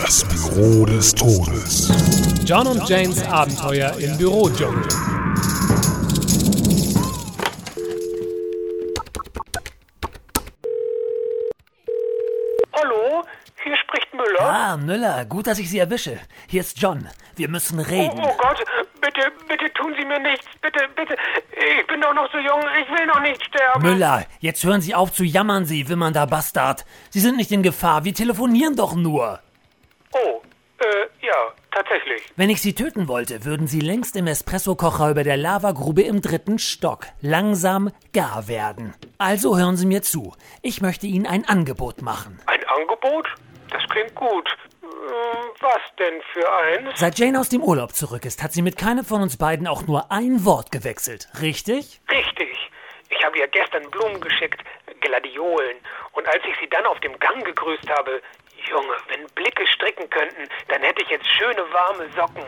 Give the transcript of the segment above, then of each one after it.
Das Büro des Todes. John und Janes Abenteuer im Bürodschungel. Hallo, hier spricht Müller. Ah, Müller, gut, dass ich Sie erwische. Hier ist John. Wir müssen reden. Oh Gott, bitte tun Sie mir nichts. Bitte, ich bin doch noch so jung, ich will noch nicht sterben. Müller, jetzt hören Sie auf zu jammern, Sie wimmernder Bastard. Sie sind nicht in Gefahr, wir telefonieren doch nur. Oh, ja, tatsächlich. Wenn ich Sie töten wollte, würden Sie längst im Espressokocher über der Lavagrube im 3. Stock langsam gar werden. Also hören Sie mir zu. Ich möchte Ihnen ein Angebot machen. Ein Angebot? Das klingt gut. Was denn für eins? Seit Jane aus dem Urlaub zurück ist, hat sie mit keinem von uns beiden auch nur ein Wort gewechselt. Richtig? Richtig. Ich habe ihr gestern Blumen geschickt, Gladiolen. Und als ich sie dann auf dem Gang gegrüßt habe, Junge, wenn Blicke stricken könnten, dann hätte ich jetzt schöne warme Socken.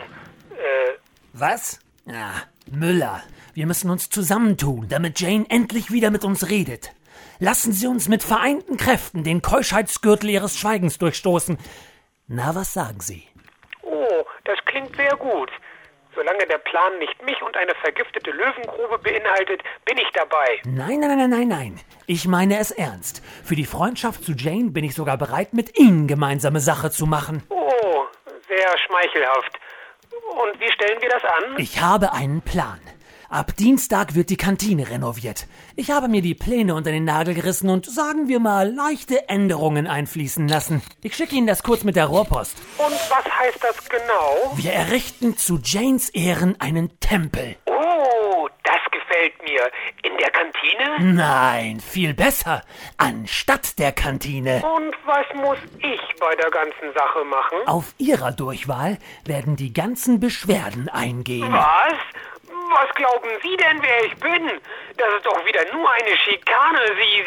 Was? Ja, Müller, wir müssen uns zusammentun, damit Jane endlich wieder mit uns redet. Lassen Sie uns mit vereinten Kräften den Keuschheitsgürtel Ihres Schweigens durchstoßen. Na, was sagen Sie? Oh, das klingt sehr gut. Solange der Plan nicht mich und eine vergiftete Löwengrube beinhaltet, bin ich dabei. Nein. Ich meine es ernst. Für die Freundschaft zu Jane bin ich sogar bereit, mit Ihnen gemeinsame Sache zu machen. Oh, sehr schmeichelhaft. Und wie stellen wir das an? Ich habe einen Plan. Ab Dienstag wird die Kantine renoviert. Ich habe mir die Pläne unter den Nagel gerissen und, sagen wir mal, leichte Änderungen einfließen lassen. Ich schicke Ihnen das kurz mit der Rohrpost. Und was heißt das genau? Wir errichten zu Janes Ehren einen Tempel. Oh, das gefällt mir. In der Kantine? Nein, viel besser. Anstatt der Kantine. Und was muss ich bei der ganzen Sache machen? Auf Ihrer Durchwahl werden die ganzen Beschwerden eingehen. Was? Was glauben Sie denn, wer ich bin? Das ist doch wieder nur eine Schikane,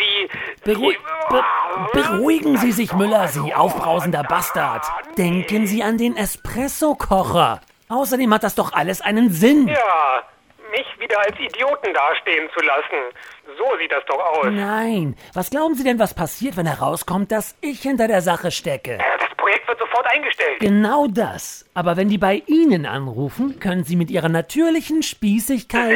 Beruhigen Sie sich, Müller, Sie aufbrausender Bastard. Denken Sie an den Espressokocher. Außerdem hat das doch alles einen Sinn. Ja, mich wieder als Idioten dastehen zu lassen. So sieht das doch aus. Nein, was glauben Sie denn, was passiert, wenn herauskommt, dass ich hinter der Sache stecke? Das Projekt wird sofort eingestellt. Genau das. Aber wenn die bei Ihnen anrufen, können Sie mit Ihrer natürlichen Spießigkeit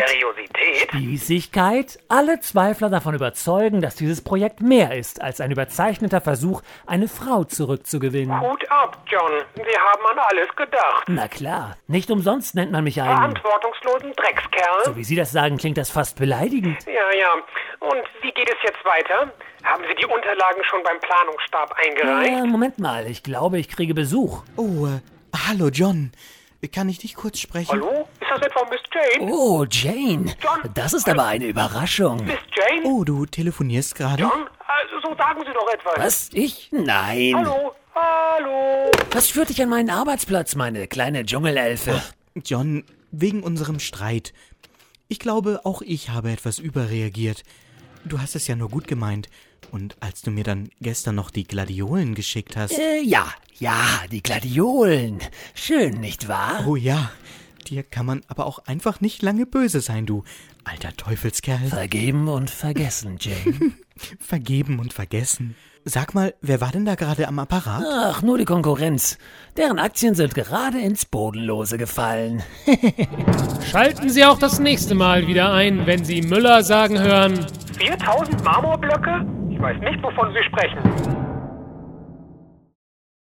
alle Zweifler davon überzeugen, dass dieses Projekt mehr ist als ein überzeichneter Versuch, eine Frau zurückzugewinnen. Hut ab, John. Sie haben an alles gedacht. Na klar, nicht umsonst nennt man mich einen verantwortungslosen Dreckskerl. So wie Sie das sagen, klingt das fast beleidigend. Ja. Und wie geht es jetzt weiter? Haben Sie die Unterlagen schon beim Planungsstab eingereicht? Moment mal, ich glaube, ich kriege Besuch. Oh, hallo John. Kann ich dich kurz sprechen? Hallo? Ist das etwa Miss Jane? Oh, Jane. John? Das ist aber eine Überraschung. Miss Jane? Oh, du telefonierst gerade? John? Also, so sagen Sie doch etwas. Was? Ich? Nein. Hallo? Was führt dich an meinen Arbeitsplatz, meine kleine Dschungelelfe? John, wegen unserem Streit. Ich glaube, auch ich habe etwas überreagiert. Du hast es ja nur gut gemeint. Und als du mir dann gestern noch die Gladiolen geschickt hast... Ja, die Gladiolen. Schön, nicht wahr? Oh ja, dir kann man aber auch einfach nicht lange böse sein, du alter Teufelskerl. Vergeben und vergessen, Jane. Vergeben und vergessen. Sag mal, wer war denn da gerade am Apparat? Ach, nur die Konkurrenz. Deren Aktien sind gerade ins Bodenlose gefallen. Schalten Sie auch das nächste Mal wieder ein, wenn Sie Müller sagen hören: 4000 Marmorblöcke? Ich weiß nicht, wovon Sie sprechen.